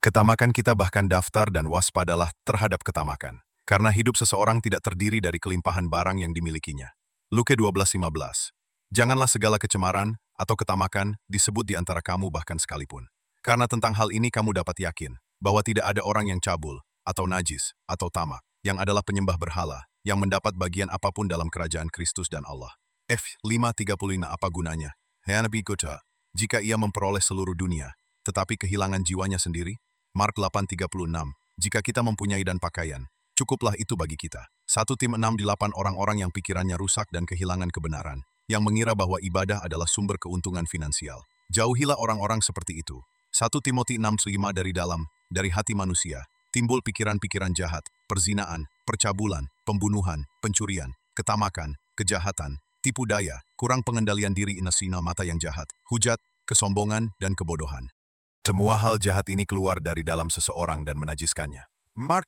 Ketamakan kita bahkan daftar dan waspadalah terhadap ketamakan. Karena hidup seseorang tidak terdiri dari kelimpahan barang yang dimilikinya. Luke 12:15. Janganlah segala kecemaran atau ketamakan disebut di antara kamu bahkan sekalipun. Karena tentang hal ini kamu dapat yakin bahwa tidak ada orang yang cabul, atau najis, atau tamak, yang adalah penyembah berhala, yang mendapat bagian apapun dalam kerajaan Kristus dan Allah. F5:35. Apa gunanya? Nabi Gota, jika ia memperoleh seluruh dunia, tetapi kehilangan jiwanya sendiri? Mark 8:36. Jika kita mempunyai dan pakaian, cukuplah itu bagi kita. 1 Tim 6:8. Orang-orang yang pikirannya rusak dan kehilangan kebenaran, yang mengira bahwa ibadah adalah sumber keuntungan finansial. Jauhilah orang-orang seperti itu. 1 Timothy 6:5. Dari hati manusia, timbul pikiran-pikiran jahat, perzinaan, percabulan, pembunuhan, pencurian, ketamakan, kejahatan, tipu daya, kurang pengendalian diri, inasina mata yang jahat, hujat, kesombongan, dan kebodohan. Semua hal jahat ini keluar dari dalam seseorang dan menajiskannya. Mark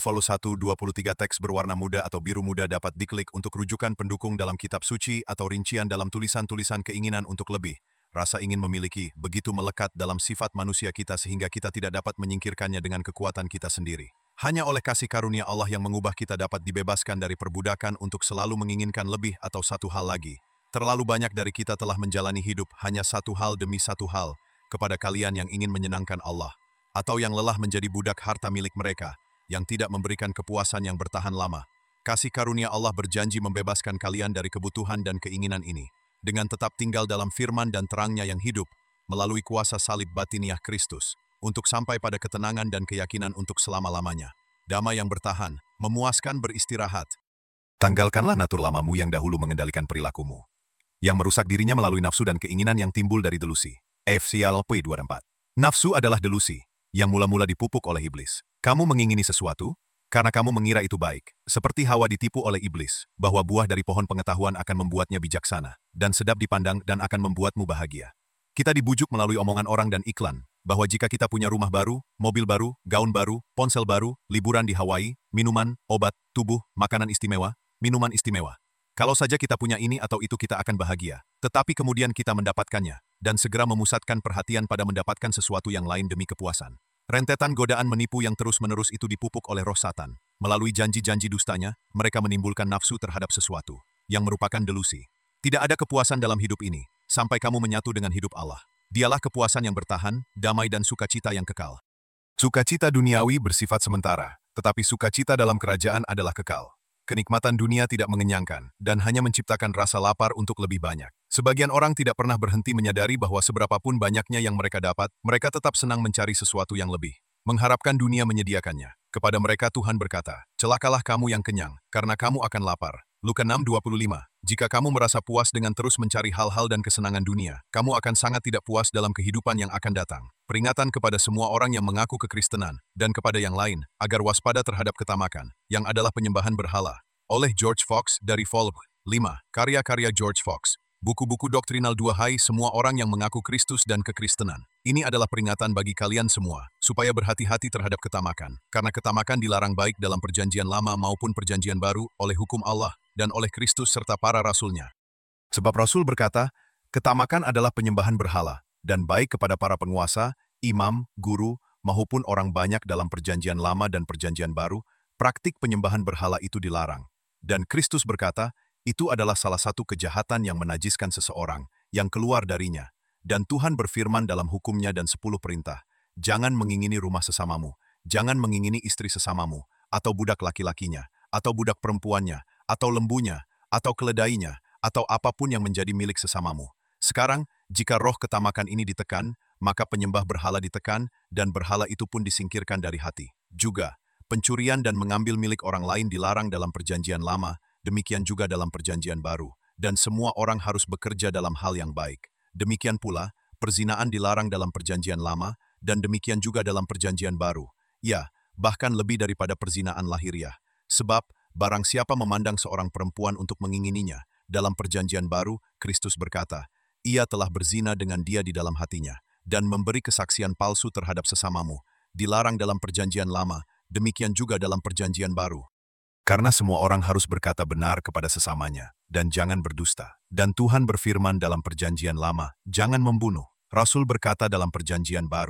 7:21-23. Teks berwarna muda atau biru muda dapat diklik untuk rujukan pendukung dalam kitab suci atau rincian dalam tulisan-tulisan keinginan untuk lebih. Rasa ingin memiliki begitu melekat dalam sifat manusia kita sehingga kita tidak dapat menyingkirkannya dengan kekuatan kita sendiri. Hanya oleh kasih karunia Allah yang mengubah kita dapat dibebaskan dari perbudakan untuk selalu menginginkan lebih atau satu hal lagi. Terlalu banyak dari kita telah menjalani hidup hanya satu hal demi satu hal, kepada kalian yang ingin menyenangkan Allah, atau yang lelah menjadi budak harta milik mereka, yang tidak memberikan kepuasan yang bertahan lama. Kasih karunia Allah berjanji membebaskan kalian dari kebutuhan dan keinginan ini, dengan tetap tinggal dalam firman dan terangnya yang hidup, melalui kuasa salib batiniah Kristus, untuk sampai pada ketenangan dan keyakinan untuk selama-lamanya. Damai yang bertahan, memuaskan beristirahat. Tanggalkanlah natur lamamu yang dahulu mengendalikan perilakumu, yang merusak dirinya melalui nafsu dan keinginan yang timbul dari delusi. FCLP 24. Nafsu adalah delusi, yang mula-mula dipupuk oleh iblis. Kamu mengingini sesuatu, karena kamu mengira itu baik, seperti Hawa ditipu oleh iblis, bahwa buah dari pohon pengetahuan akan membuatnya bijaksana, dan sedap dipandang dan akan membuatmu bahagia. Kita dibujuk melalui omongan orang dan iklan, bahwa jika kita punya rumah baru, mobil baru, gaun baru, ponsel baru, liburan di Hawaii, minuman, obat, tubuh, makanan istimewa, minuman istimewa. Kalau saja kita punya ini atau itu kita akan bahagia, tetapi kemudian kita mendapatkannya, dan segera memusatkan perhatian pada mendapatkan sesuatu yang lain demi kepuasan. Rentetan godaan menipu yang terus-menerus itu dipupuk oleh roh Satan. Melalui janji-janji dustanya, mereka menimbulkan nafsu terhadap sesuatu, yang merupakan delusi. Tidak ada kepuasan dalam hidup ini, sampai kamu menyatu dengan hidup Allah. Dialah kepuasan yang bertahan, damai dan sukacita yang kekal. Sukacita duniawi bersifat sementara, tetapi sukacita dalam kerajaan adalah kekal. Kenikmatan dunia tidak mengenyangkan, dan hanya menciptakan rasa lapar untuk lebih banyak. Sebagian orang tidak pernah berhenti menyadari bahwa seberapapun banyaknya yang mereka dapat, mereka tetap senang mencari sesuatu yang lebih. Mengharapkan dunia menyediakannya. Kepada mereka Tuhan berkata, celakalah kamu yang kenyang, karena kamu akan lapar. Luka 6:25. Jika kamu merasa puas dengan terus mencari hal-hal dan kesenangan dunia, kamu akan sangat tidak puas dalam kehidupan yang akan datang. Peringatan kepada semua orang yang mengaku kekristenan, dan kepada yang lain, agar waspada terhadap ketamakan, yang adalah penyembahan berhala. Oleh George Fox dari Volk 5. Karya-karya George Fox. Buku-buku doktrinal 2. Hai semua orang yang mengaku Kristus dan kekristenan. Ini adalah peringatan bagi kalian semua, supaya berhati-hati terhadap ketamakan. Karena ketamakan dilarang baik dalam perjanjian lama maupun perjanjian baru, oleh hukum Allah, dan oleh Kristus serta para rasulnya. Sebab Rasul berkata, ketamakan adalah penyembahan berhala, dan baik kepada para penguasa, imam, guru, maupun orang banyak dalam perjanjian lama dan perjanjian baru, praktik penyembahan berhala itu dilarang. Dan Kristus berkata, itu adalah salah satu kejahatan yang menajiskan seseorang, yang keluar darinya. Dan Tuhan berfirman dalam hukumnya dan 10 perintah, jangan mengingini rumah sesamamu, jangan mengingini istri sesamamu, atau budak laki-lakinya, atau budak perempuannya, atau lembunya, atau keledainya, atau apapun yang menjadi milik sesamamu. Sekarang, jika roh ketamakan ini ditekan, maka penyembah berhala ditekan, dan berhala itu pun disingkirkan dari hati. Juga, pencurian dan mengambil milik orang lain dilarang dalam perjanjian lama, demikian juga dalam perjanjian baru, dan semua orang harus bekerja dalam hal yang baik. Demikian pula, perzinaan dilarang dalam perjanjian lama, dan demikian juga dalam perjanjian baru. Ya, bahkan lebih daripada perzinaan lahiriah. Sebab, barang siapa memandang seorang perempuan untuk mengingininya, dalam perjanjian baru, Kristus berkata, ia telah berzina dengan dia di dalam hatinya, dan memberi kesaksian palsu terhadap sesamamu. Dilarang dalam perjanjian lama, demikian juga dalam perjanjian baru. Karena semua orang harus berkata benar kepada sesamanya, dan jangan berdusta. Dan Tuhan berfirman dalam perjanjian lama, jangan membunuh. Rasul berkata dalam perjanjian baru,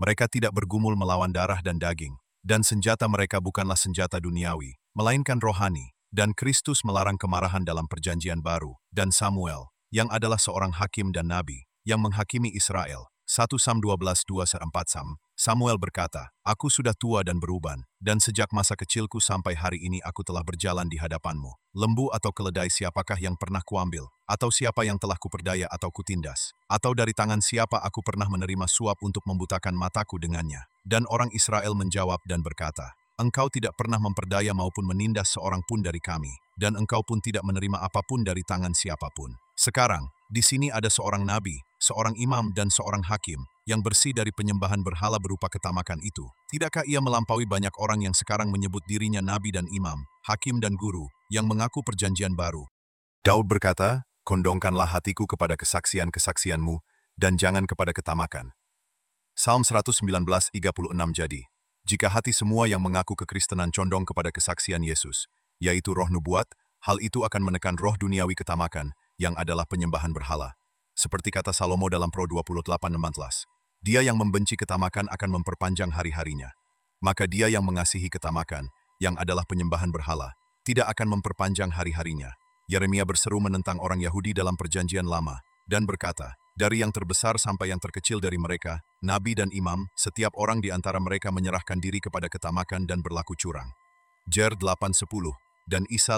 Mereka tidak bergumul melawan darah dan daging, dan senjata mereka bukanlah senjata duniawi, melainkan rohani, dan Kristus melarang kemarahan dalam perjanjian baru, dan Samuel, yang adalah seorang hakim dan nabi, yang menghakimi Israel. 1 Sam 12:2-4 Sam. Samuel berkata, "Aku sudah tua dan beruban, dan sejak masa kecilku sampai hari ini aku telah berjalan di hadapanmu. Lembu atau keledai siapakah yang pernah kuambil, atau siapa yang telah kuperdaya atau kutindas, atau dari tangan siapa aku pernah menerima suap untuk membutakan mataku dengannya?" Dan orang Israel menjawab dan berkata, "Engkau tidak pernah memperdaya maupun menindas seorang pun dari kami, dan engkau pun tidak menerima apapun dari tangan siapapun. Sekarang, di sini ada seorang nabi, seorang imam dan seorang hakim, yang bersih dari penyembahan berhala berupa ketamakan itu. Tidakkah ia melampaui banyak orang yang sekarang menyebut dirinya nabi dan imam, hakim dan guru, yang mengaku perjanjian baru?" Daud berkata, "Kondongkanlah hatiku kepada kesaksian-kesaksianmu, dan jangan kepada ketamakan." Psalm 119:36 Jadi, jika hati semua yang mengaku kekristenan condong kepada kesaksian Yesus, yaitu roh nubuat, hal itu akan menekan roh duniawi ketamakan, yang adalah penyembahan berhala. Seperti kata Salomo dalam Pro 28:16, "Dia yang membenci ketamakan akan memperpanjang hari-harinya." Maka dia yang mengasihi ketamakan, yang adalah penyembahan berhala, tidak akan memperpanjang hari-harinya. Yeremia berseru menentang orang Yahudi dalam perjanjian lama, dan berkata, "Dari yang terbesar sampai yang terkecil dari mereka, nabi dan imam, setiap orang di antara mereka menyerahkan diri kepada ketamakan dan berlaku curang." Jer 8:10 dan Isa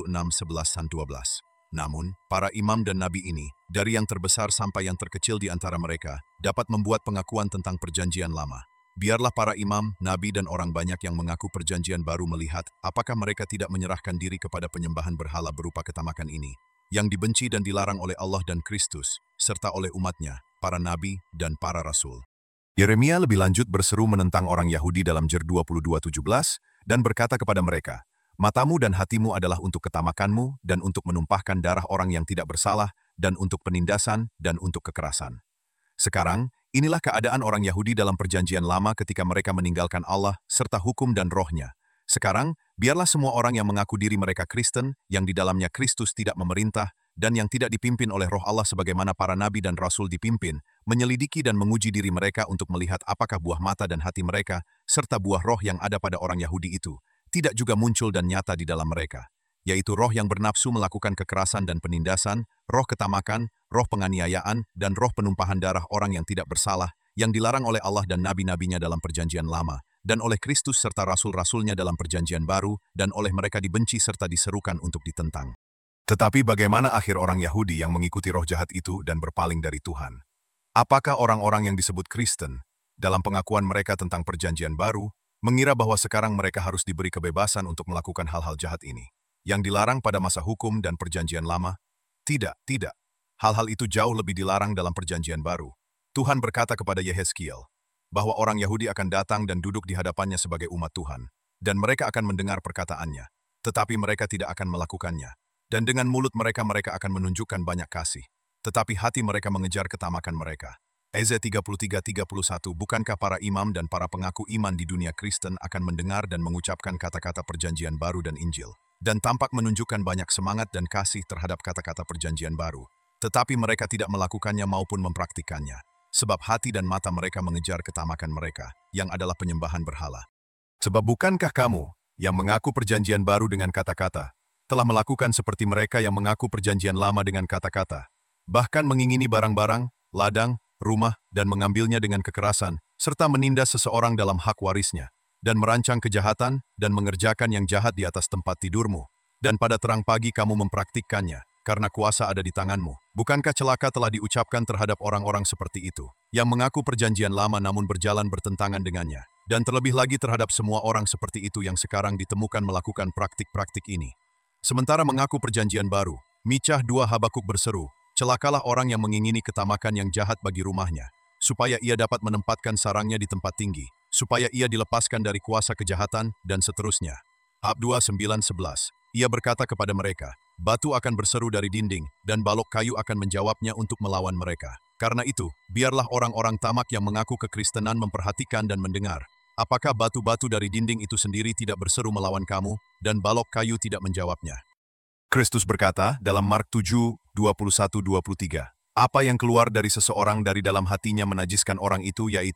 56:11-12. Namun, para imam dan nabi ini, dari yang terbesar sampai yang terkecil di antara mereka, dapat membuat pengakuan tentang perjanjian lama. Biarlah para imam, nabi dan orang banyak yang mengaku perjanjian baru melihat apakah mereka tidak menyerahkan diri kepada penyembahan berhala berupa ketamakan ini, yang dibenci dan dilarang oleh Allah dan Kristus, serta oleh umatnya, para nabi dan para rasul. Yeremia lebih lanjut berseru menentang orang Yahudi dalam Jer 22:17 dan berkata kepada mereka, "Matamu dan hatimu adalah untuk ketamakanmu dan untuk menumpahkan darah orang yang tidak bersalah dan untuk penindasan dan untuk kekerasan." Sekarang, inilah keadaan orang Yahudi dalam perjanjian lama ketika mereka meninggalkan Allah serta hukum dan rohnya. Sekarang, biarlah semua orang yang mengaku diri mereka Kristen, yang di dalamnya Kristus tidak memerintah, dan yang tidak dipimpin oleh roh Allah sebagaimana para nabi dan rasul dipimpin, menyelidiki dan menguji diri mereka untuk melihat apakah buah mata dan hati mereka, serta buah roh yang ada pada orang Yahudi itu, tidak juga muncul dan nyata di dalam mereka, yaitu roh yang bernafsu melakukan kekerasan dan penindasan, roh ketamakan, roh penganiayaan, dan roh penumpahan darah orang yang tidak bersalah, yang dilarang oleh Allah dan nabi-nabinya dalam perjanjian lama, dan oleh Kristus serta rasul-rasulnya dalam perjanjian baru, dan oleh mereka dibenci serta diserukan untuk ditentang. Tetapi bagaimana akhir orang Yahudi yang mengikuti roh jahat itu dan berpaling dari Tuhan? Apakah orang-orang yang disebut Kristen, dalam pengakuan mereka tentang perjanjian baru, mengira bahwa sekarang mereka harus diberi kebebasan untuk melakukan hal-hal jahat ini, yang dilarang pada masa hukum dan perjanjian lama? Tidak, tidak. Hal-hal itu jauh lebih dilarang dalam perjanjian baru. Tuhan berkata kepada Yehezkiel, bahwa orang Yahudi akan datang dan duduk di hadapannya sebagai umat Tuhan, dan mereka akan mendengar perkataannya, tetapi mereka tidak akan melakukannya. Dan dengan mulut mereka akan menunjukkan banyak kasih, tetapi hati mereka mengejar ketamakan mereka. Eze 33:31. Bukankah para imam dan para pengaku iman di dunia Kristen akan mendengar dan mengucapkan kata-kata perjanjian baru dan Injil, dan tampak menunjukkan banyak semangat dan kasih terhadap kata-kata perjanjian baru, tetapi mereka tidak melakukannya maupun mempraktikannya, sebab hati dan mata mereka mengejar ketamakan mereka, yang adalah penyembahan berhala. Sebab bukankah kamu, yang mengaku perjanjian baru dengan kata-kata, telah melakukan seperti mereka yang mengaku perjanjian lama dengan kata-kata, bahkan mengingini barang-barang, ladang, rumah, dan mengambilnya dengan kekerasan, serta menindas seseorang dalam hak warisnya, dan merancang kejahatan, dan mengerjakan yang jahat di atas tempat tidurmu, dan pada terang pagi kamu mempraktikkannya, karena kuasa ada di tanganmu. Bukankah celaka telah diucapkan terhadap orang-orang seperti itu, yang mengaku perjanjian lama namun berjalan bertentangan dengannya, dan terlebih lagi terhadap semua orang seperti itu yang sekarang ditemukan melakukan praktik-praktik ini. Sementara mengaku perjanjian baru, Micah 2 Habakuk berseru, "Celakalah orang yang mengingini ketamakan yang jahat bagi rumahnya, supaya ia dapat menempatkan sarangnya di tempat tinggi, supaya ia dilepaskan dari kuasa kejahatan, dan seterusnya." Hab 2:9-11. Ia berkata kepada mereka, "Batu akan berseru dari dinding, dan balok kayu akan menjawabnya untuk melawan mereka. Karena itu, biarlah orang-orang tamak yang mengaku kekristenan memperhatikan dan mendengar. Apakah batu-batu dari dinding itu sendiri tidak berseru melawan kamu, dan balok kayu tidak menjawabnya?" Kristus berkata dalam Mark 7:21-23, "Apa yang keluar dari seseorang dari dalam hatinya menajiskan orang itu, yaitu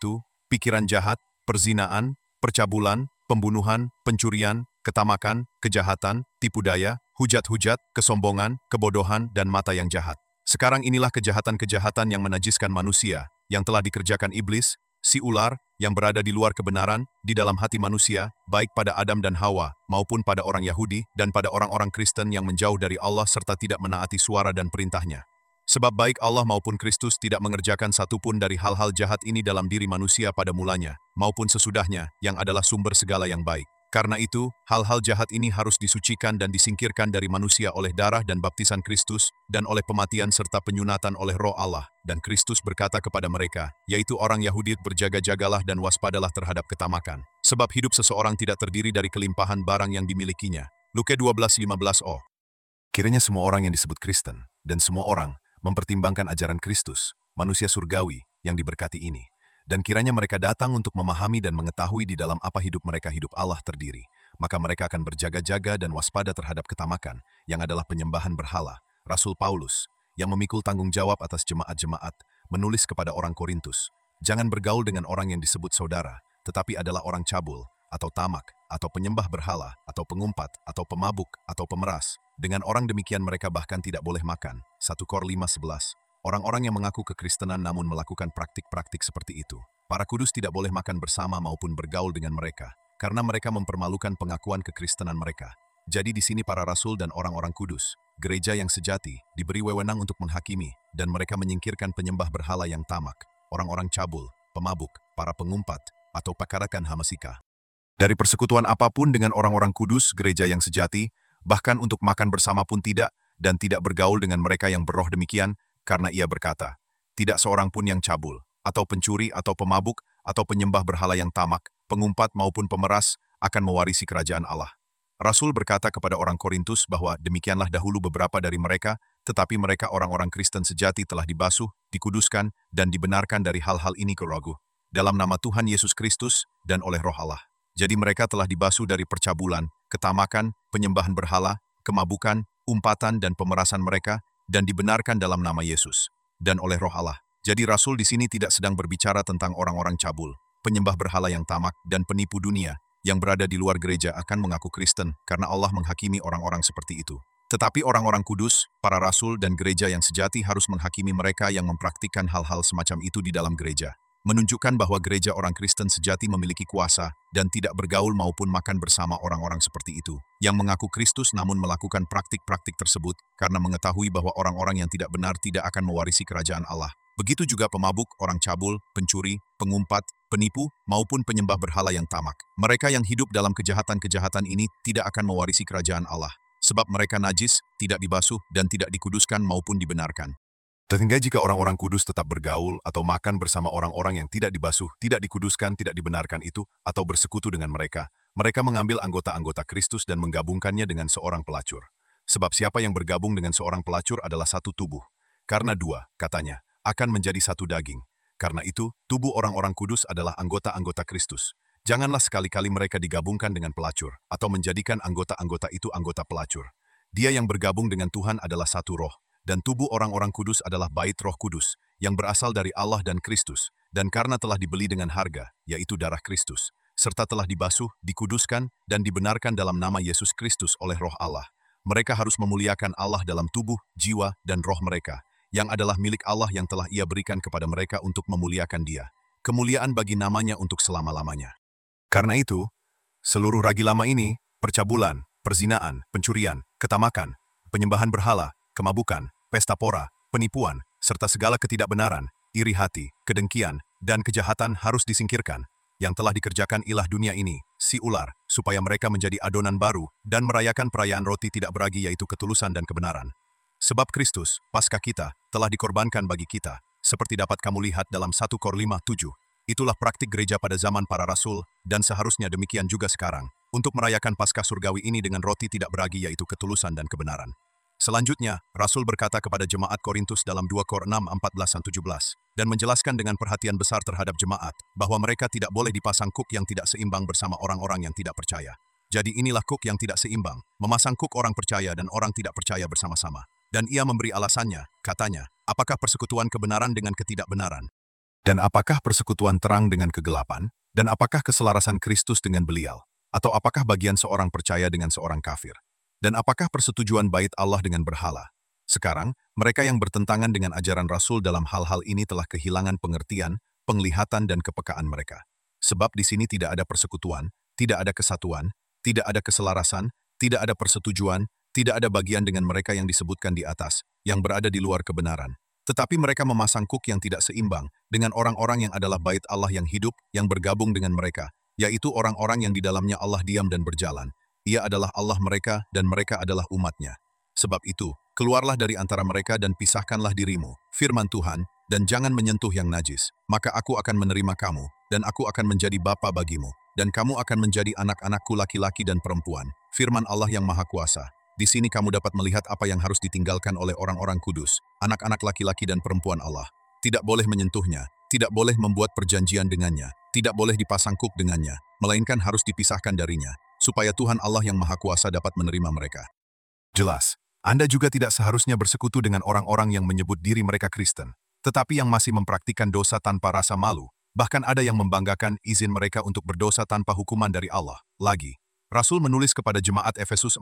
pikiran jahat, perzinaan, percabulan, pembunuhan, pencurian, ketamakan, kejahatan, tipu daya, hujat-hujat, kesombongan, kebodohan, dan mata yang jahat. Sekarang inilah kejahatan-kejahatan yang menajiskan manusia, yang telah dikerjakan iblis, si ular, yang berada di luar kebenaran, di dalam hati manusia, baik pada Adam dan Hawa, maupun pada orang Yahudi, dan pada orang-orang Kristen yang menjauh dari Allah serta tidak menaati suara dan perintahnya. Sebab baik Allah maupun Kristus tidak mengerjakan satupun dari hal-hal jahat ini dalam diri manusia pada mulanya, maupun sesudahnya, yang adalah sumber segala yang baik. Karena itu, hal-hal jahat ini harus disucikan dan disingkirkan dari manusia oleh darah dan baptisan Kristus, dan oleh pematian serta penyunatan oleh Roh Allah. Dan Kristus berkata kepada mereka, yaitu orang Yahudi, berjaga-jagalah dan waspadalah terhadap ketamakan. Sebab hidup seseorang tidak terdiri dari kelimpahan barang yang dimilikinya. Luke 12:15. Kiranya semua orang yang disebut Kristen, dan semua orang mempertimbangkan ajaran Kristus, manusia surgawi yang diberkati ini. Dan kiranya mereka datang untuk memahami dan mengetahui di dalam apa hidup mereka hidup Allah terdiri. Maka mereka akan berjaga-jaga dan waspada terhadap ketamakan, yang adalah penyembahan berhala. Rasul Paulus, yang memikul tanggung jawab atas jemaat-jemaat, menulis kepada orang Korintus, jangan bergaul dengan orang yang disebut saudara, tetapi adalah orang cabul, atau tamak, atau penyembah berhala, atau pengumpat, atau pemabuk, atau pemeras. Dengan orang demikian mereka bahkan tidak boleh makan. 1 Kor 5:11. Orang-orang yang mengaku kekristenan namun melakukan praktik-praktik seperti itu, para kudus tidak boleh makan bersama maupun bergaul dengan mereka, karena mereka mempermalukan pengakuan kekristenan mereka. Jadi di sini para rasul dan orang-orang kudus, gereja yang sejati, diberi wewenang untuk menghakimi, dan mereka menyingkirkan penyembah berhala yang tamak, orang-orang cabul, pemabuk, para pengumpat, atau pakarakan hamasika. Dari persekutuan apapun dengan orang-orang kudus, gereja yang sejati, bahkan untuk makan bersama pun tidak, dan tidak bergaul dengan mereka yang beroh demikian, karena ia berkata, tidak seorang pun yang cabul, atau pencuri, atau pemabuk, atau penyembah berhala yang tamak, pengumpat maupun pemeras, akan mewarisi kerajaan Allah. Rasul berkata kepada orang Korintus bahwa demikianlah dahulu beberapa dari mereka, tetapi mereka orang-orang Kristen sejati telah dibasuh, dikuduskan, dan dibenarkan dari hal-hal ini ke Roh, dalam nama Tuhan Yesus Kristus, dan oleh Roh Allah. Jadi mereka telah dibasuh dari percabulan, ketamakan, penyembahan berhala, kemabukan, umpatan dan pemerasan mereka, dan dibenarkan dalam nama Yesus, dan oleh Roh Allah. Jadi Rasul di sini tidak sedang berbicara tentang orang-orang cabul, penyembah berhala yang tamak, dan penipu dunia, yang berada di luar gereja akan mengaku Kristen, karena Allah menghakimi orang-orang seperti itu. Tetapi orang-orang kudus, para rasul dan gereja yang sejati harus menghakimi mereka yang mempraktikkan hal-hal semacam itu di dalam gereja. Menunjukkan bahwa gereja orang Kristen sejati memiliki kuasa dan tidak bergaul maupun makan bersama orang-orang seperti itu, yang mengaku Kristus namun melakukan praktik-praktik tersebut karena mengetahui bahwa orang-orang yang tidak benar tidak akan mewarisi kerajaan Allah. Begitu juga pemabuk, orang cabul, pencuri, pengumpat, penipu, maupun penyembah berhala yang tamak. Mereka yang hidup dalam kejahatan-kejahatan ini tidak akan mewarisi kerajaan Allah, sebab mereka najis, tidak dibasuh, dan tidak dikuduskan maupun dibenarkan. Sehingga jika orang-orang kudus tetap bergaul atau makan bersama orang-orang yang tidak dibasuh, tidak dikuduskan, tidak dibenarkan itu, atau bersekutu dengan mereka, mereka mengambil anggota-anggota Kristus dan menggabungkannya dengan seorang pelacur. Sebab siapa yang bergabung dengan seorang pelacur adalah satu tubuh. Karena dua, katanya, akan menjadi satu daging. Karena itu, tubuh orang-orang kudus adalah anggota-anggota Kristus. Janganlah sekali-kali mereka digabungkan dengan pelacur, atau menjadikan anggota-anggota itu anggota pelacur. Dia yang bergabung dengan Tuhan adalah satu roh. Dan tubuh orang-orang kudus adalah bait Roh Kudus, yang berasal dari Allah dan Kristus, dan karena telah dibeli dengan harga, yaitu darah Kristus, serta telah dibasuh, dikuduskan, dan dibenarkan dalam nama Yesus Kristus oleh Roh Allah. Mereka harus memuliakan Allah dalam tubuh, jiwa, dan roh mereka, yang adalah milik Allah yang telah Ia berikan kepada mereka untuk memuliakan Dia. Kemuliaan bagi namanya untuk selama-lamanya. Karena itu, seluruh ragi lama ini, percabulan, perzinaan, pencurian, ketamakan, penyembahan berhala, kemabukan, pesta pora, penipuan, serta segala ketidakbenaran, iri hati, kedengkian, dan kejahatan harus disingkirkan, yang telah dikerjakan ilah dunia ini, si ular, supaya mereka menjadi adonan baru dan merayakan perayaan roti tidak beragi yaitu ketulusan dan kebenaran. Sebab Kristus, Paskah kita, telah dikorbankan bagi kita, seperti dapat kamu lihat dalam 1 Kor 5:7. Itulah praktik gereja pada zaman para rasul, dan seharusnya demikian juga sekarang, untuk merayakan Paskah surgawi ini dengan roti tidak beragi yaitu ketulusan dan kebenaran. Selanjutnya, Rasul berkata kepada jemaat Korintus dalam 2 Kor 6:14-17, dan menjelaskan dengan perhatian besar terhadap jemaat, bahwa mereka tidak boleh dipasang kuk yang tidak seimbang bersama orang-orang yang tidak percaya. Jadi inilah kuk yang tidak seimbang, memasang kuk orang percaya dan orang tidak percaya bersama-sama. Dan ia memberi alasannya, katanya, apakah persekutuan kebenaran dengan ketidakbenaran? Dan apakah persekutuan terang dengan kegelapan? Dan apakah keselarasan Kristus dengan Belial? Atau apakah bagian seorang percaya dengan seorang kafir? Dan apakah persetujuan bait Allah dengan berhala? Sekarang, mereka yang bertentangan dengan ajaran Rasul dalam hal-hal ini telah kehilangan pengertian, penglihatan dan kepekaan mereka. Sebab di sini tidak ada persekutuan, tidak ada kesatuan, tidak ada keselarasan, tidak ada persetujuan, tidak ada bagian dengan mereka yang disebutkan di atas, yang berada di luar kebenaran. Tetapi mereka memasang kuk yang tidak seimbang dengan orang-orang yang adalah bait Allah yang hidup, yang bergabung dengan mereka, yaitu orang-orang yang di dalamnya Allah diam dan berjalan. Ia adalah Allah mereka dan mereka adalah umatnya. Sebab itu, keluarlah dari antara mereka dan pisahkanlah dirimu, firman Tuhan, dan jangan menyentuh yang najis. Maka aku akan menerima kamu, dan aku akan menjadi bapa bagimu, dan kamu akan menjadi anak-anakku laki-laki dan perempuan. Firman Allah yang Maha Kuasa. Di sini kamu dapat melihat apa yang harus ditinggalkan oleh orang-orang kudus, anak-anak laki-laki dan perempuan Allah. Tidak boleh menyentuhnya, tidak boleh membuat perjanjian dengannya, tidak boleh dipasang kuk dengannya, melainkan harus dipisahkan darinya, supaya Tuhan Allah yang Maha Kuasa dapat menerima mereka. Jelas, Anda juga tidak seharusnya bersekutu dengan orang-orang yang menyebut diri mereka Kristen, tetapi yang masih mempraktikkan dosa tanpa rasa malu, bahkan ada yang membanggakan izin mereka untuk berdosa tanpa hukuman dari Allah. Lagi, Rasul menulis kepada jemaat Efesus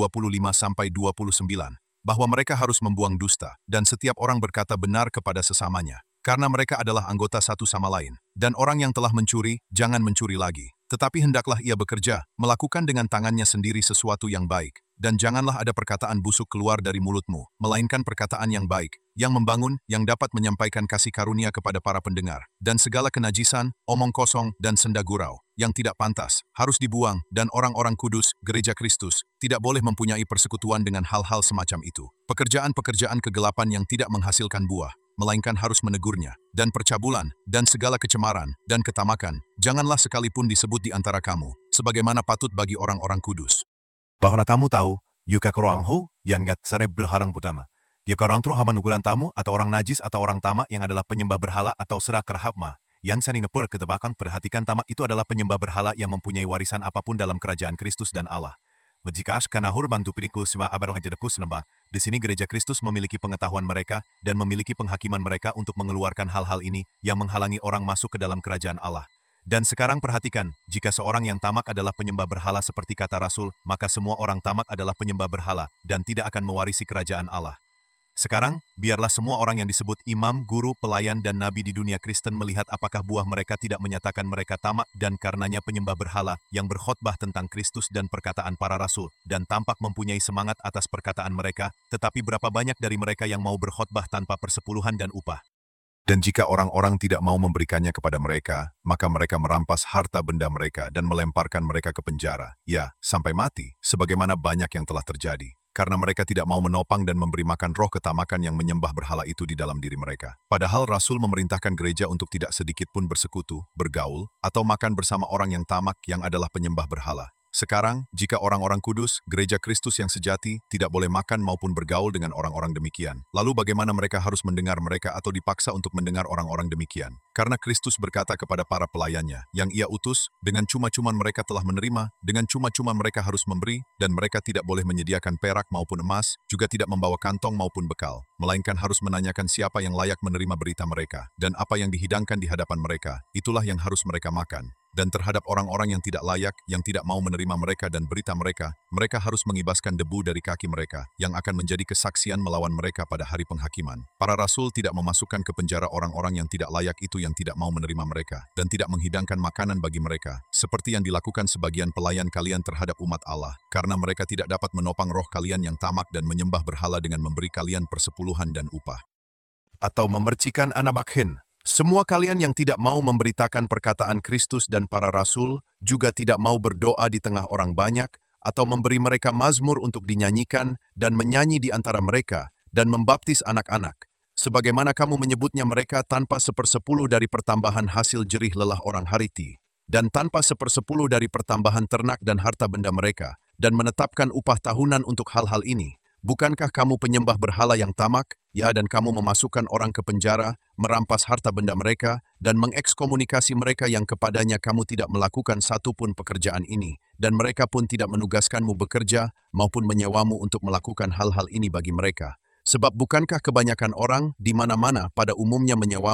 4:25-29 bahwa mereka harus membuang dusta dan setiap orang berkata benar kepada sesamanya, karena mereka adalah anggota satu sama lain. Dan orang yang telah mencuri, jangan mencuri lagi, tetapi hendaklah ia bekerja, melakukan dengan tangannya sendiri sesuatu yang baik, dan janganlah ada perkataan busuk keluar dari mulutmu, melainkan perkataan yang baik, yang membangun, yang dapat menyampaikan kasih karunia kepada para pendengar, dan segala kenajisan, omong kosong, dan senda gurau yang tidak pantas, harus dibuang, dan orang-orang kudus, gereja Kristus, tidak boleh mempunyai persekutuan dengan hal-hal semacam itu. Pekerjaan-pekerjaan kegelapan yang tidak menghasilkan buah, melainkan harus menegurnya, dan percabulan, dan segala kecemaran, dan ketamakan, janganlah sekalipun disebut di antara kamu, sebagaimana patut bagi orang-orang kudus. Bahwa kamu tahu, yuka korang ho, yang gat sare berharang putama. Yuka orang tru haman ukuran tamu, atau orang najis, atau orang tamak yang adalah penyembah berhala atau serak kerhapma. Yang saningepur ketebakan perhatikan tamak itu adalah penyembah berhala yang mempunyai warisan apapun dalam kerajaan Kristus dan Allah. Jika kanahur bantu pirikul siwa abaroh hajadekus nembah, di sini gereja Kristus memiliki pengetahuan mereka dan memiliki penghakiman mereka untuk mengeluarkan hal-hal ini yang menghalangi orang masuk ke dalam kerajaan Allah. Dan sekarang perhatikan, jika seorang yang tamak adalah penyembah berhala seperti kata Rasul, maka semua orang tamak adalah penyembah berhala dan tidak akan mewarisi kerajaan Allah. Sekarang, biarlah semua orang yang disebut imam, guru, pelayan, dan nabi di dunia Kristen melihat apakah buah mereka tidak menyatakan mereka tamak dan karenanya penyembah berhala yang berkhotbah tentang Kristus dan perkataan para rasul, dan tampak mempunyai semangat atas perkataan mereka, tetapi berapa banyak dari mereka yang mau berkhotbah tanpa persepuluhan dan upah. Dan jika orang-orang tidak mau memberikannya kepada mereka, maka mereka merampas harta benda mereka dan melemparkan mereka ke penjara, ya, sampai mati, sebagaimana banyak yang telah terjadi. Karena mereka tidak mau menopang dan memberi makan roh ketamakan yang menyembah berhala itu di dalam diri mereka. Padahal Rasul memerintahkan gereja untuk tidak sedikit pun bersekutu, bergaul, atau makan bersama orang yang tamak yang adalah penyembah berhala. Sekarang, jika orang-orang kudus, gereja Kristus yang sejati, tidak boleh makan maupun bergaul dengan orang-orang demikian, lalu bagaimana mereka harus mendengar mereka atau dipaksa untuk mendengar orang-orang demikian? Karena Kristus berkata kepada para pelayannya, yang ia utus, dengan cuma-cuma mereka telah menerima, dengan cuma-cuma mereka harus memberi, dan mereka tidak boleh menyediakan perak maupun emas, juga tidak membawa kantong maupun bekal, melainkan harus menanyakan siapa yang layak menerima berita mereka, dan apa yang dihidangkan di hadapan mereka, itulah yang harus mereka makan. Dan terhadap orang-orang yang tidak layak, yang tidak mau menerima mereka dan berita mereka, mereka harus mengibaskan debu dari kaki mereka, yang akan menjadi kesaksian melawan mereka pada hari penghakiman. Para rasul tidak memasukkan ke penjara orang-orang yang tidak layak itu yang tidak mau menerima mereka, dan tidak menghidangkan makanan bagi mereka, seperti yang dilakukan sebagian pelayan kalian terhadap umat Allah, karena mereka tidak dapat menopang roh kalian yang tamak dan menyembah berhala dengan memberi kalian persepuluhan dan upah. Atau memercikan anak bakhin. Semua kalian yang tidak mau memberitakan perkataan Kristus dan para rasul, juga tidak mau berdoa di tengah orang banyak, atau memberi mereka mazmur untuk dinyanyikan, dan menyanyi di antara mereka, dan membaptis anak-anak. Sebagaimana kamu menyebutnya mereka tanpa sepersepuluh dari pertambahan hasil jerih lelah orang Hariti, dan tanpa sepersepuluh dari pertambahan ternak dan harta benda mereka, dan menetapkan upah tahunan untuk hal-hal ini. Bukankah kamu penyembah berhala yang tamak? Ya, dan kamu memasukkan orang ke penjara, merampas harta benda mereka, dan mengekskomunikasi mereka yang kepadanya kamu tidak melakukan satu pun pekerjaan ini, dan mereka pun tidak menugaskanmu bekerja, maupun menyewamu untuk melakukan hal-hal ini bagi mereka. Sebab bukankah kebanyakan orang di mana-mana pada umumnya menyewamu,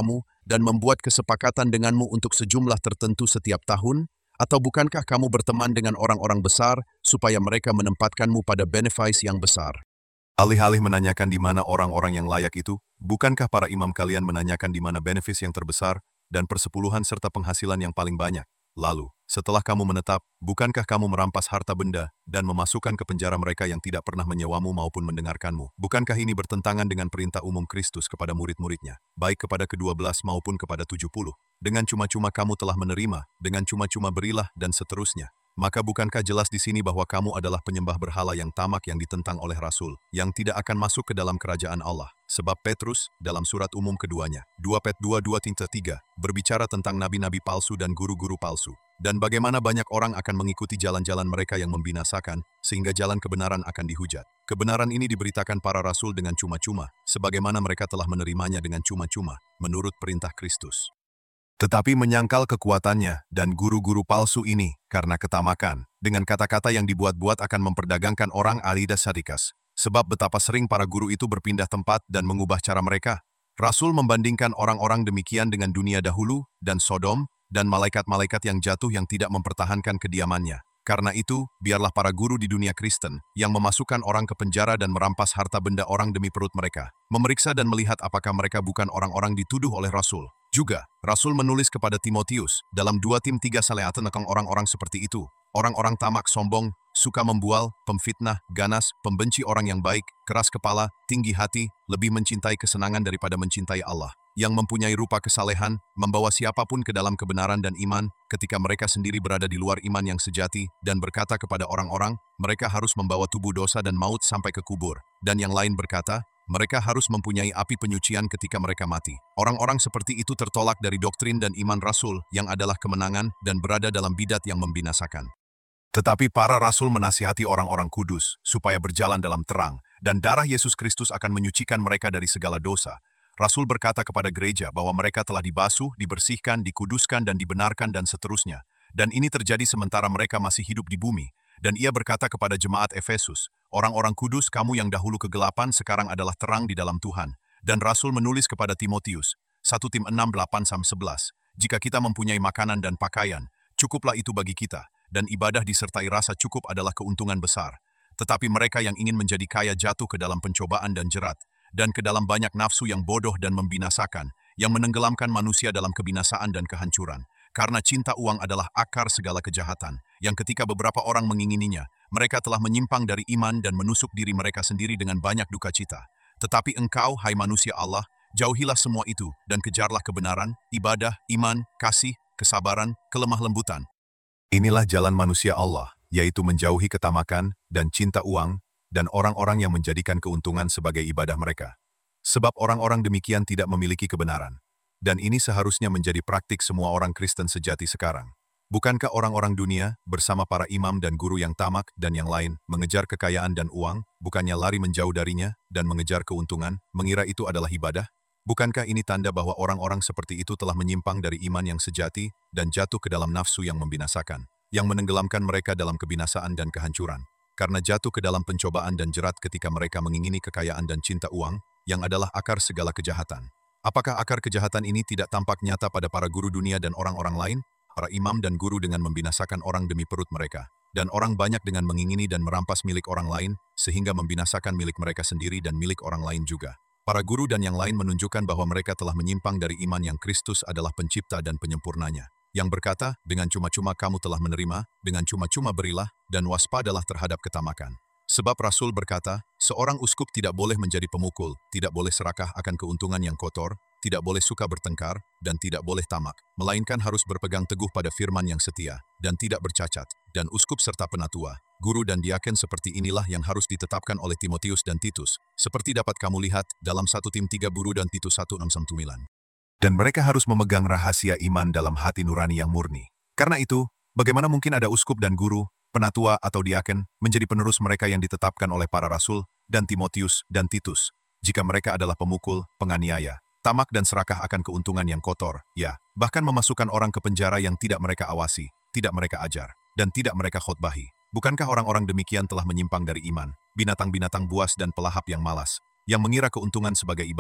dan membuat kesepakatan denganmu untuk sejumlah tertentu setiap tahun? Atau bukankah kamu berteman dengan orang-orang besar supaya mereka menempatkanmu pada benefice yang besar? Alih-alih menanyakan di mana orang-orang yang layak itu, bukankah para imam kalian menanyakan di mana benefis yang terbesar dan persepuluhan serta penghasilan yang paling banyak? Lalu, setelah kamu menetap, bukankah kamu merampas harta benda dan memasukkan ke penjara mereka yang tidak pernah menyewamu maupun mendengarkanmu? Bukankah ini bertentangan dengan perintah umum Kristus kepada murid-muridnya, baik kepada ke-12 maupun kepada 70? Dengan cuma-cuma kamu telah menerima, dengan cuma-cuma berilah, dan seterusnya. Maka bukankah jelas di sini bahwa kamu adalah penyembah berhala yang tamak yang ditentang oleh Rasul, yang tidak akan masuk ke dalam kerajaan Allah? Sebab Petrus, dalam surat umum keduanya, 2 Pet 22-3, berbicara tentang nabi-nabi palsu dan guru-guru palsu. Dan bagaimana banyak orang akan mengikuti jalan-jalan mereka yang membinasakan, sehingga jalan kebenaran akan dihujat. Kebenaran ini diberitakan para Rasul dengan cuma-cuma, sebagaimana mereka telah menerimanya dengan cuma-cuma, menurut perintah Kristus. Tetapi menyangkal kekuatannya dan guru-guru palsu ini karena ketamakan, dengan kata-kata yang dibuat-buat akan memperdagangkan orang alidas sadikas. Sebab betapa sering para guru itu berpindah tempat dan mengubah cara mereka. Rasul membandingkan orang-orang demikian dengan dunia dahulu dan Sodom dan malaikat-malaikat yang jatuh yang tidak mempertahankan kediamannya. Karena itu, biarlah para guru di dunia Kristen yang memasukkan orang ke penjara dan merampas harta benda orang demi perut mereka, memeriksa dan melihat apakah mereka bukan orang-orang dituduh oleh Rasul. Juga, Rasul menulis kepada Timotius dalam 2 Tim 3 Saleatan tentang orang-orang seperti itu. Orang-orang tamak sombong, suka membual, pemfitnah, ganas, pembenci orang yang baik, keras kepala, tinggi hati, lebih mencintai kesenangan daripada mencintai Allah. Yang mempunyai rupa kesalehan, membawa siapapun ke dalam kebenaran dan iman, ketika mereka sendiri berada di luar iman yang sejati, dan berkata kepada orang-orang, mereka harus membawa tubuh dosa dan maut sampai ke kubur. Dan yang lain berkata, mereka harus mempunyai api penyucian ketika mereka mati. Orang-orang seperti itu tertolak dari doktrin dan iman Rasul yang adalah kemenangan dan berada dalam bidat yang membinasakan. Tetapi para Rasul menasihati orang-orang kudus supaya berjalan dalam terang, dan darah Yesus Kristus akan menyucikan mereka dari segala dosa. Rasul berkata kepada gereja bahwa mereka telah dibasuh, dibersihkan, dikuduskan, dan dibenarkan, dan seterusnya. Dan ini terjadi sementara mereka masih hidup di bumi. Dan ia berkata kepada jemaat Efesus, orang-orang kudus, kamu yang dahulu kegelapan sekarang adalah terang di dalam Tuhan. Dan Rasul menulis kepada Timotius, 1 Tim 6:8-11, jika kita mempunyai makanan dan pakaian, cukuplah itu bagi kita, dan ibadah disertai rasa cukup adalah keuntungan besar. Tetapi mereka yang ingin menjadi kaya jatuh ke dalam pencobaan dan jerat, dan ke dalam banyak nafsu yang bodoh dan membinasakan, yang menenggelamkan manusia dalam kebinasaan dan kehancuran. Karena cinta uang adalah akar segala kejahatan, yang ketika beberapa orang mengingininya, mereka telah menyimpang dari iman dan menusuk diri mereka sendiri dengan banyak duka cita. Tetapi engkau, hai manusia Allah, jauhilah semua itu, dan kejarlah kebenaran, ibadah, iman, kasih, kesabaran, kelemah lembutan. Inilah jalan manusia Allah, yaitu menjauhi ketamakan dan cinta uang, dan orang-orang yang menjadikan keuntungan sebagai ibadah mereka. Sebab orang-orang demikian tidak memiliki kebenaran. Dan ini seharusnya menjadi praktik semua orang Kristen sejati sekarang. Bukankah orang-orang dunia, bersama para imam dan guru yang tamak dan yang lain, mengejar kekayaan dan uang, bukannya lari menjauh darinya, dan mengejar keuntungan, mengira itu adalah ibadah? Bukankah ini tanda bahwa orang-orang seperti itu telah menyimpang dari iman yang sejati, dan jatuh ke dalam nafsu yang membinasakan, yang menenggelamkan mereka dalam kebinasaan dan kehancuran? Karena jatuh ke dalam pencobaan dan jerat ketika mereka mengingini kekayaan dan cinta uang, yang adalah akar segala kejahatan. Apakah akar kejahatan ini tidak tampak nyata pada para guru dunia dan orang-orang lain? Para imam dan guru dengan membinasakan orang demi perut mereka, dan orang banyak dengan mengingini dan merampas milik orang lain, sehingga membinasakan milik mereka sendiri dan milik orang lain juga. Para guru dan yang lain menunjukkan bahwa mereka telah menyimpang dari iman yang Kristus adalah pencipta dan penyempurnanya, yang berkata, dengan cuma-cuma kamu telah menerima, dengan cuma-cuma berilah, dan waspadalah terhadap ketamakan. Sebab Rasul berkata, seorang uskup tidak boleh menjadi pemukul, tidak boleh serakah akan keuntungan yang kotor, tidak boleh suka bertengkar, dan tidak boleh tamak, melainkan harus berpegang teguh pada firman yang setia, dan tidak bercacat, dan uskup serta penatua, guru dan diaken seperti inilah yang harus ditetapkan oleh Timotius dan Titus, seperti dapat kamu lihat dalam 1 Tim 3 Guru dan Titus 1:6-9. Dan mereka harus memegang rahasia iman dalam hati nurani yang murni. Karena itu, bagaimana mungkin ada uskup dan guru, penatua atau diaken, menjadi penerus mereka yang ditetapkan oleh para rasul, dan Timotius dan Titus, jika mereka adalah pemukul, penganiaya, tamak dan serakah akan keuntungan yang kotor, ya, bahkan memasukkan orang ke penjara yang tidak mereka awasi, tidak mereka ajar, dan tidak mereka khotbahi. Bukankah orang-orang demikian telah menyimpang dari iman, binatang-binatang buas dan pelahap yang malas, yang mengira keuntungan sebagai ibadah,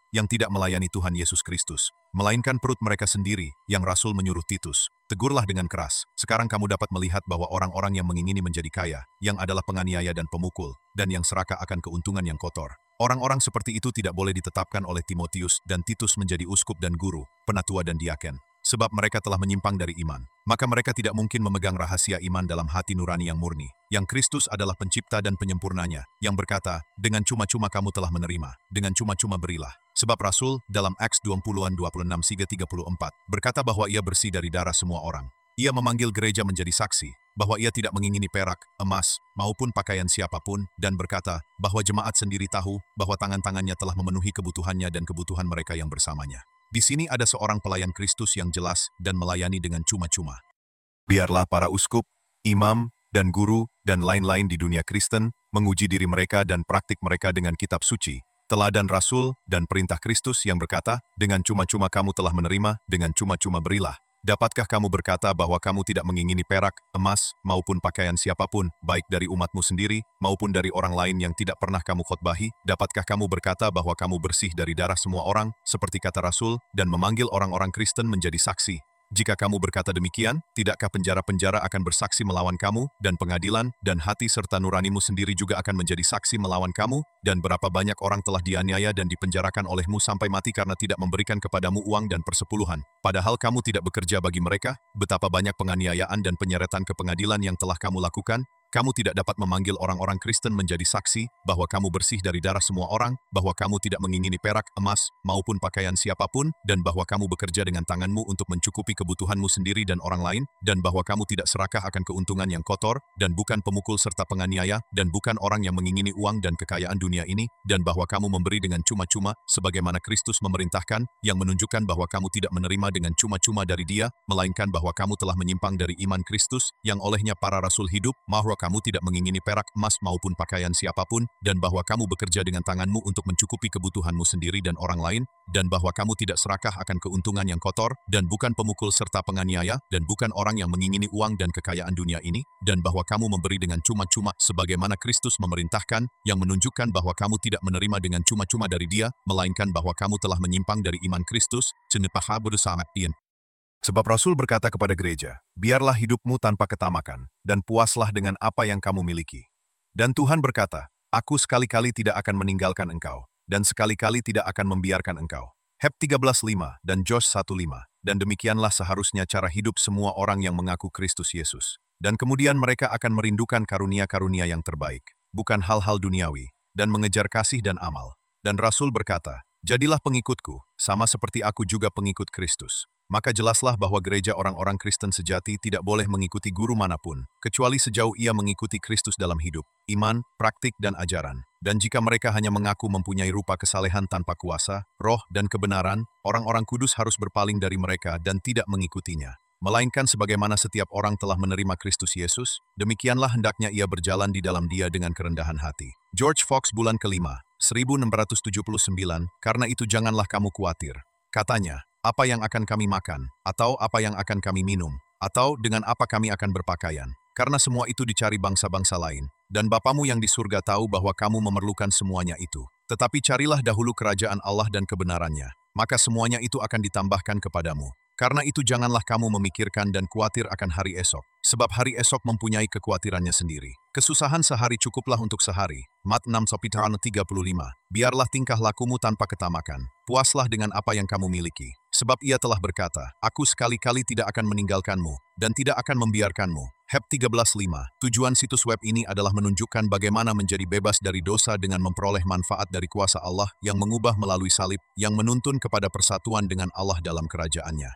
yang tidak melayani Tuhan Yesus Kristus, melainkan perut mereka sendiri, yang Rasul menyuruh Titus, tegurlah dengan keras. Sekarang kamu dapat melihat bahwa orang-orang yang mengingini menjadi kaya, yang adalah penganiaya dan pemukul, dan yang serakah akan keuntungan yang kotor. Orang-orang seperti itu tidak boleh ditetapkan oleh Timotius dan Titus menjadi uskup dan guru, penatua dan diaken. Sebab mereka telah menyimpang dari iman. Maka mereka tidak mungkin memegang rahasia iman dalam hati nurani yang murni, yang Kristus adalah pencipta dan penyempurnanya, yang berkata, dengan cuma-cuma kamu telah menerima, dengan cuma-cuma berilah. Sebab Rasul, dalam Acts 20:26-34, berkata bahwa ia bersih dari darah semua orang. Ia memanggil gereja menjadi saksi, bahwa ia tidak mengingini perak, emas, maupun pakaian siapapun, dan berkata, bahwa jemaat sendiri tahu, bahwa tangan-tangannya telah memenuhi kebutuhannya dan kebutuhan mereka yang bersamanya. Di sini ada seorang pelayan Kristus yang jelas dan melayani dengan cuma-cuma. Biarlah para uskup, imam, dan guru, dan lain-lain di dunia Kristen menguji diri mereka dan praktik mereka dengan kitab suci, teladan Rasul, dan perintah Kristus yang berkata, dengan cuma-cuma kamu telah menerima, dengan cuma-cuma berilah. Dapatkah kamu berkata bahwa kamu tidak mengingini perak, emas, maupun pakaian siapapun, baik dari umatmu sendiri, maupun dari orang lain yang tidak pernah kamu khotbahi? Dapatkah kamu berkata bahwa kamu bersih dari darah semua orang, seperti kata Rasul, dan memanggil orang-orang Kristen menjadi saksi? Jika kamu berkata demikian, tidakkah penjara-penjara akan bersaksi melawan kamu, dan pengadilan, dan hati serta nuranimu sendiri juga akan menjadi saksi melawan kamu? Dan berapa banyak orang telah dianiaya dan dipenjarakan olehmu sampai mati karena tidak memberikan kepadamu uang dan persepuluhan, padahal kamu tidak bekerja bagi mereka? Betapa banyak penganiayaan dan penyeretan ke pengadilan yang telah kamu lakukan? Kamu tidak dapat memanggil orang-orang Kristen menjadi saksi bahwa kamu bersih dari darah semua orang, bahwa kamu tidak mengingini perak, emas, maupun pakaian siapapun, dan bahwa kamu bekerja dengan tanganmu untuk mencukupi kebutuhanmu sendiri dan orang lain, dan bahwa kamu tidak serakah akan keuntungan yang kotor, dan bukan pemukul serta penganiaya, dan bukan orang yang mengingini uang dan kekayaan dunia ini, dan bahwa kamu memberi dengan cuma-cuma, sebagaimana Kristus memerintahkan, yang menunjukkan bahwa kamu tidak menerima dengan cuma-cuma dari Dia, melainkan bahwa kamu telah menyimpang dari iman Kristus, yang olehnya para rasul hidup, bahwa kamu tidak mengingini perak, emas maupun pakaian siapapun, dan bahwa kamu bekerja dengan tanganmu untuk mencukupi kebutuhanmu sendiri dan orang lain, dan bahwa kamu tidak serakah akan keuntungan yang kotor, dan bukan pemukul serta penganiaya, dan bukan orang yang mengingini uang dan kekayaan dunia ini, dan bahwa kamu memberi dengan cuma-cuma sebagaimana Kristus memerintahkan, yang menunjukkan bahwa kamu tidak menerima dengan cuma-cuma dari Dia, melainkan bahwa kamu telah menyimpang dari iman Kristus. Sebab Rasul berkata kepada gereja, biarlah hidupmu tanpa ketamakan, dan puaslah dengan apa yang kamu miliki. Dan Tuhan berkata, aku sekali-kali tidak akan meninggalkan engkau, dan sekali-kali tidak akan membiarkan engkau. Heb 13:5 dan Jos 1:5. Dan demikianlah seharusnya cara hidup semua orang yang mengaku Kristus Yesus. Dan kemudian mereka akan merindukan karunia-karunia yang terbaik, bukan hal-hal duniawi, dan mengejar kasih dan amal. Dan Rasul berkata, jadilah pengikutku, sama seperti aku juga pengikut Kristus. Maka jelaslah bahwa gereja orang-orang Kristen sejati tidak boleh mengikuti guru manapun, kecuali sejauh ia mengikuti Kristus dalam hidup, iman, praktik, dan ajaran. Dan jika mereka hanya mengaku mempunyai rupa kesalehan tanpa kuasa, roh, dan kebenaran, orang-orang kudus harus berpaling dari mereka dan tidak mengikutinya. Melainkan sebagaimana setiap orang telah menerima Kristus Yesus, demikianlah hendaknya ia berjalan di dalam Dia dengan kerendahan hati. George Fox bulan kelima, 1679, karena itu janganlah kamu khawatir. Katanya, apa yang akan kami makan, atau apa yang akan kami minum, atau dengan apa kami akan berpakaian. Karena semua itu dicari bangsa-bangsa lain, dan Bapamu yang di surga tahu bahwa kamu memerlukan semuanya itu. Tetapi carilah dahulu kerajaan Allah dan kebenarannya, maka semuanya itu akan ditambahkan kepadamu. Karena itu janganlah kamu memikirkan dan khawatir akan hari esok, sebab hari esok mempunyai kekhawatirannya sendiri. Kesusahan sehari cukuplah untuk sehari. Mat 6:35. Biarlah tingkah lakumu tanpa ketamakan. Puaslah dengan apa yang kamu miliki. Sebab ia telah berkata, aku sekali-kali tidak akan meninggalkanmu, dan tidak akan membiarkanmu. Heb 13:5. Tujuan situs web ini adalah menunjukkan bagaimana menjadi bebas dari dosa dengan memperoleh manfaat dari kuasa Allah yang mengubah melalui salib, yang menuntun kepada persatuan dengan Allah dalam kerajaannya.